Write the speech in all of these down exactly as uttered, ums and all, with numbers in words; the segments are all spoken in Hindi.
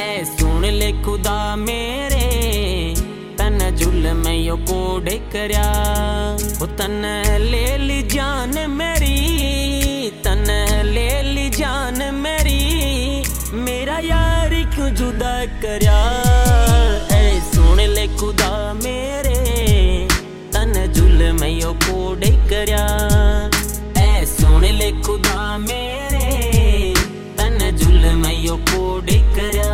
ऐ सुन ले खुदा मेरे तन जुल्म यो कोड़े करया हो तन ले ली जान मेरी तन ले ली जान मेरी मेरा यार क्यों जुदा करया ऐ सुन ले खुदा मेरे तन जुल्म यो कोड़े करया ऐ सुन ले खुदा मेरे तन जुल्म यो कोड़े करया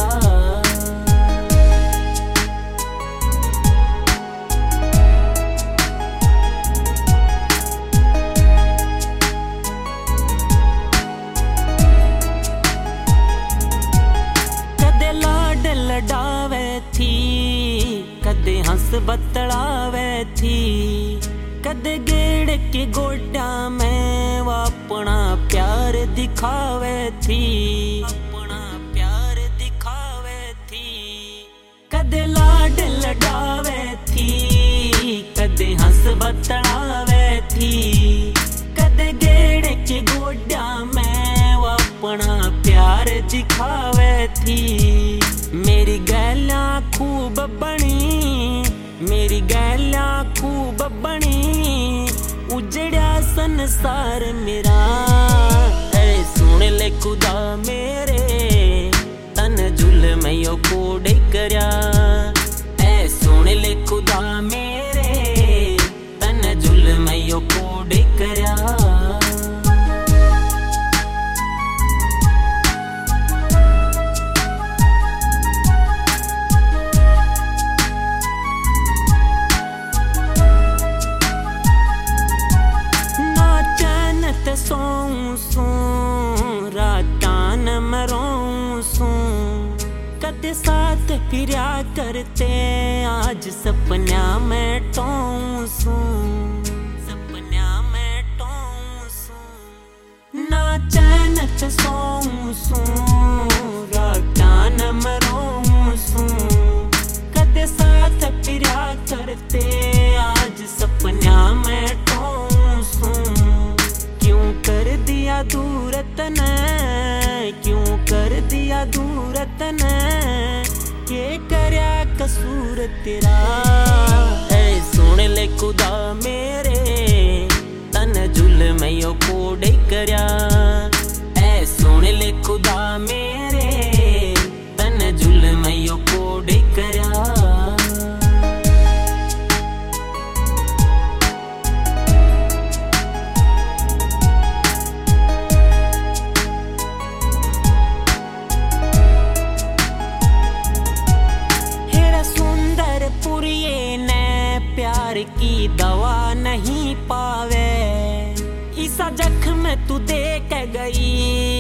लडावे थी कदे हंस बतलावे थी कदे गेड़ के गोड्या में वो अपना प्यार दिखावे थी अपना प्यार दिखावे थी कदे लाड लडावे थी कदे हंस बतलावे थी कदे गेड़ के गोड्या में वो अपना प्यार दिखावे थी मेरी गैला खूब बनी मेरी गैला खूब बनी उजड़ा संसार मेरा ऐ सुन ले खुदा मेरे तन जुल्म यो कोड़े करया ऐ सुन ले खुदा मेरे तन जुल्म यो कोड़े करया सोऊं सूं रातां न मरों सूं कदे साथ फिरया करते आज सपना में टों सूं सपना में टों सूं ना चैन ते सोऊं सूं रातां न मरों सूं कदे साथ फिरया करते आज सपना में टों सूं क्यों कर दिया दूर तने क्यों कर दिया दूर तने के करया कसूर तेरा ऐ सुन ले खुदा मेरे तन जुल्म यो कोड़े करया ऐ सुन ले खुदा मेरे तन जुल्म यो कोड़े करया प्यार की दवा नहीं पावे इसा जख्म तू दे के गई